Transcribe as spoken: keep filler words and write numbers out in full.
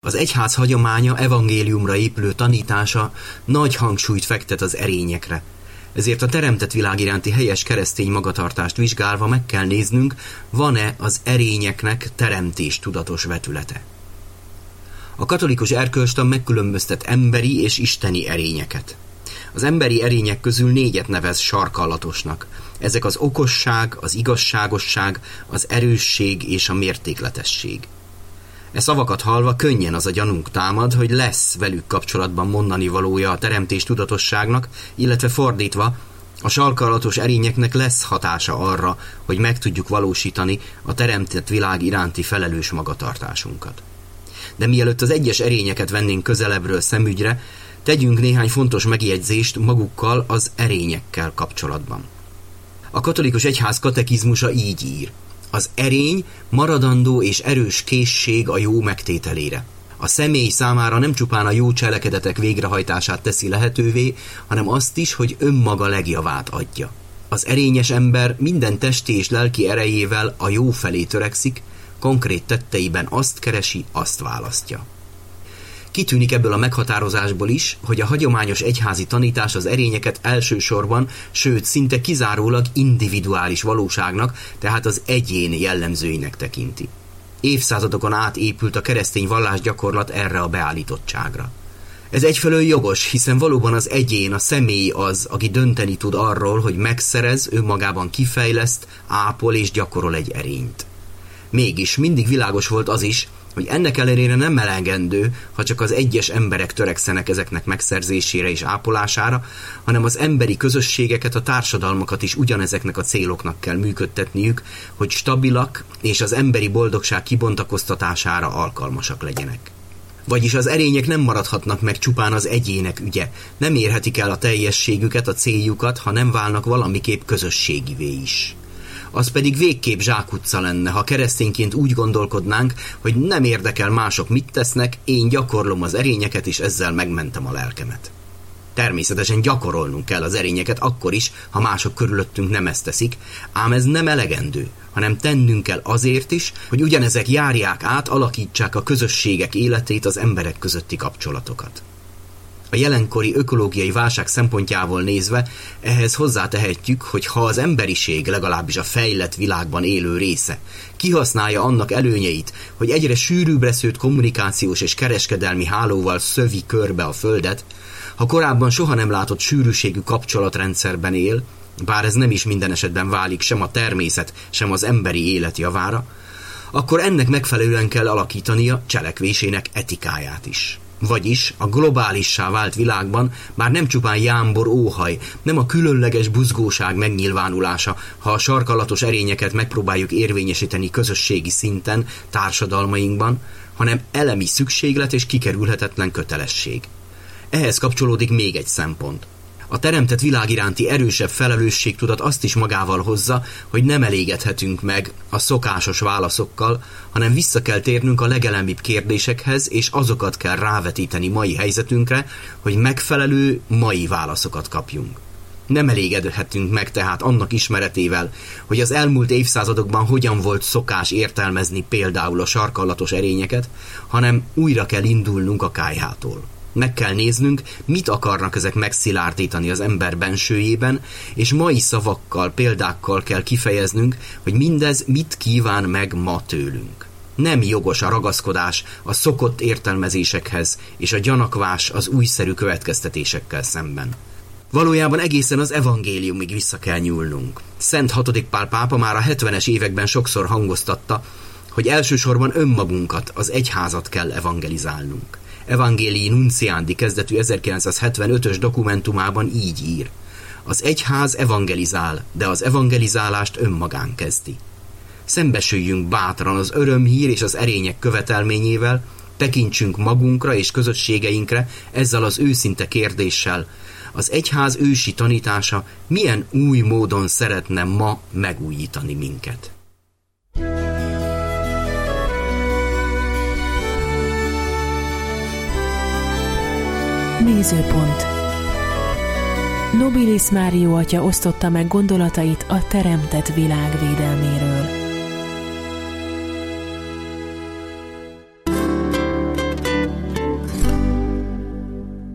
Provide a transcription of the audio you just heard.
Az egyház hagyománya, evangéliumra épülő tanítása nagy hangsúlyt fektet az erényekre. Ezért a teremtett világ iránti helyes keresztény magatartást vizsgálva meg kell néznünk, van-e az erényeknek teremtés tudatos vetülete. A katolikus erkölcstan megkülönböztet emberi és isteni erényeket. Az emberi erények közül négyet nevez sarkallatosnak. Ezek az okosság, az igazságosság, az erősség és a mértékletesség. E szavakat hallva könnyen az a gyanunk támad, hogy lesz velük kapcsolatban mondani valója a teremtés tudatosságnak, illetve fordítva, a sarkallatos erényeknek lesz hatása arra, hogy meg tudjuk valósítani a teremtett világ iránti felelős magatartásunkat. De mielőtt az egyes erényeket vennénk közelebbről szemügyre, tegyünk néhány fontos megjegyzést magukkal, az erényekkel kapcsolatban. A katolikus egyház katekizmusa így ír: az erény maradandó és erős készség a jó megtételére. A személy számára nem csupán a jó cselekedetek végrehajtását teszi lehetővé, hanem azt is, hogy önmaga legjavát adja. Az erényes ember minden testi és lelki erejével a jó felé törekszik, konkrét tetteiben azt keresi, azt választja. Kitűnik ebből a meghatározásból is, hogy a hagyományos egyházi tanítás az erényeket elsősorban, sőt szinte kizárólag individuális valóságnak, tehát az egyén jellemzőinek tekinti. Évszázadokon át épült a keresztény vallásgyakorlat erre a beállítottságra. Ez egyfelől jogos, hiszen valóban az egyén, a személy az, aki dönteni tud arról, hogy megszerez, önmagában kifejleszt, ápol és gyakorol egy erényt. Mégis mindig világos volt az is, hogy ennek ellenére nem elegendő, ha csak az egyes emberek törekszenek ezeknek megszerzésére és ápolására, hanem az emberi közösségeket, a társadalmakat is ugyanezeknek a céloknak kell működtetniük, hogy stabilak és az emberi boldogság kibontakoztatására alkalmasak legyenek. Vagyis az erények nem maradhatnak meg csupán az egyének ügye, nem érhetik el a teljességüket, a céljukat, ha nem válnak valamiképp közösségivé is. Az pedig végképp zsákutca lenne, ha keresztényként úgy gondolkodnánk, hogy nem érdekel mások mit tesznek, én gyakorlom az erényeket, és ezzel megmentem a lelkemet. Természetesen gyakorolnunk kell az erényeket akkor is, ha mások körülöttünk nem ezt teszik, ám ez nem elegendő, hanem tennünk kell azért is, hogy ugyanezek járják át, alakítsák a közösségek életét, az emberek közötti kapcsolatokat. A jelenkori ökológiai válság szempontjából nézve ehhez hozzátehetjük, hogy ha az emberiség, legalábbis a fejlett világban élő része kihasználja annak előnyeit, hogy egyre sűrűbbre szőtt kommunikációs és kereskedelmi hálóval szövi körbe a Földet, ha korábban soha nem látott sűrűségű kapcsolatrendszerben él, bár ez nem is minden esetben válik sem a természet, sem az emberi élet javára, akkor ennek megfelelően kell alakítania cselekvésének etikáját is. Vagyis a globálissá vált világban már nem csupán jámbor óhaj, nem a különleges buzgóság megnyilvánulása, ha a sarkallatos erényeket megpróbáljuk érvényesíteni közösségi szinten, társadalmainkban, hanem elemi szükséglet és kikerülhetetlen kötelesség. Ehhez kapcsolódik még egy szempont. A teremtett világ iránti erősebb felelősségtudat azt is magával hozza, hogy nem elégedhetünk meg a szokásos válaszokkal, hanem vissza kell térnünk a legelemibb kérdésekhez, és azokat kell rávetíteni mai helyzetünkre, hogy megfelelő mai válaszokat kapjunk. Nem elégedhetünk meg tehát annak ismeretével, hogy az elmúlt évszázadokban hogyan volt szokás értelmezni például a sarkallatos erényeket, hanem újra kell indulnunk a kályhától. Meg kell néznünk, mit akarnak ezek megszilárdítani az ember bensőjében, és mai szavakkal, példákkal kell kifejeznünk, hogy mindez mit kíván meg ma tőlünk. Nem jogos a ragaszkodás a szokott értelmezésekhez, és a gyanakvás az újszerű következtetésekkel szemben. Valójában egészen az evangéliumig vissza kell nyúlnunk. Szent hatodik Pál pápa már a hetvenes években sokszor hangoztatta, hogy elsősorban önmagunkat, az egyházat kell evangelizálnunk. Evangelii Nunciandi kezdetű ezerkilencszázhetvenötös dokumentumában így ír: az egyház evangelizál, de az evangelizálást önmagán kezdi. Szembesüljünk bátran az örömhír és az erények követelményével, tekintsünk magunkra és közösségeinkre ezzel az őszinte kérdéssel: az egyház ősi tanítása milyen új módon szeretne ma megújítani minket? Nézőpont. Nobilis Mário atya osztotta meg gondolatait a teremtett világ védelméről.